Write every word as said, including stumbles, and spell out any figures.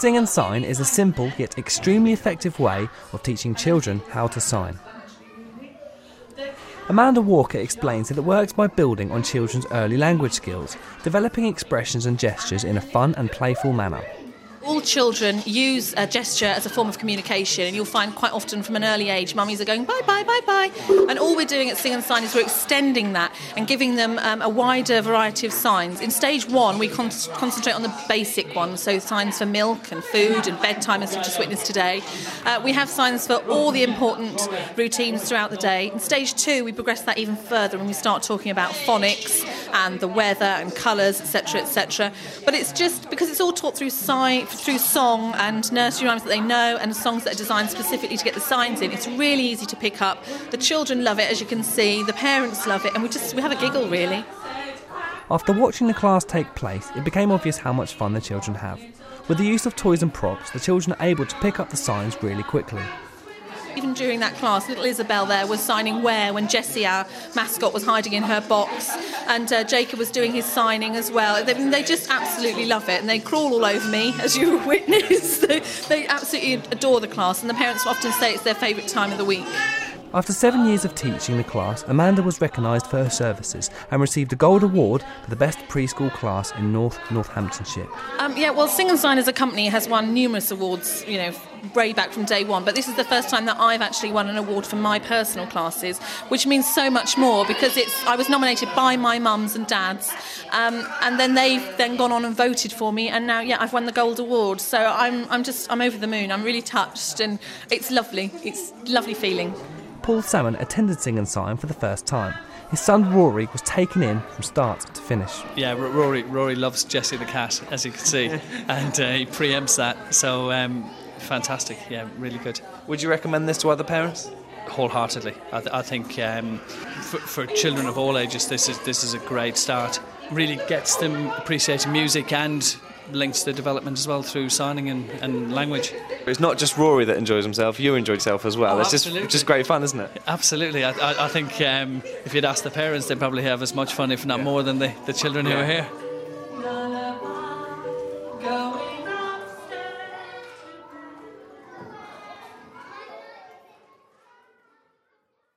Sing and Sign is a simple yet extremely effective way of teaching children how to sign. Amanda Walker explains that it works by building on children's early language skills, developing expressions and gestures in a fun and playful manner. All children use a gesture as a form of communication, and you'll find quite often from an early age mummies are going bye bye bye bye, and all we're doing at Sing and Sign is we're extending that and giving them um, a wider variety of signs. In stage one we con- concentrate on the basic ones, so signs for milk and food and bedtime, as we just witnessed today. Uh, we have signs for all the important routines throughout the day. In stage two we progress that even further when we start talking about phonics and the weather and colours, etc, etc. But it's just because it's all taught through sight, through song and nursery rhymes that they know, and songs that are designed specifically to get the signs in. It's really easy to pick up. The children love it, as you can see. The parents love it, and we just we have a giggle, really. After watching the class take place, it became obvious how much fun the children have. With the use of toys and props, the children are able to pick up the signs really quickly. Even during that class, little Isabel there was signing where when Jessie, our mascot, was hiding in her box, and uh, Jacob was doing his signing as well. They, they just absolutely love it, and they crawl all over me, as you witnessed. they, they absolutely adore the class, and the parents often say it's their favourite time of the week. After seven years of teaching the class, Amanda was recognised for her services and received a Gold Award for the best preschool class in North Northamptonshire. Um, yeah, well, Sing and Sign as a company has won numerous awards, you know, way back from day one, but this is the first time that I've actually won an award for my personal classes, which means so much more because it's I was nominated by my mums and dads, um, and then they've then gone on and voted for me, and now, yeah, I've won the Gold Award, so I'm I'm just I'm over the moon. I'm really touched, and it's lovely. It's a lovely feeling. Paul Salmon attended Sing and Sign for the first time. His son Rory was taken in from start to finish. Yeah, Rory Rory loves Jessie the cat, as you can see, and uh, he preempts that, so um, fantastic, yeah, really good. Would you recommend this to other parents? Wholeheartedly. I, th- I think um, for, for children of all ages, this is this is a great start. Really gets them appreciating music and links the development as well through signing and, and language. It's not just Rory that enjoys himself, you enjoy yourself as well. Oh, it's just just great fun, isn't it? Absolutely. I, I, I think um, if you'd ask the parents, they'd probably have as much fun, if not more, than the, the children who yeah. are here.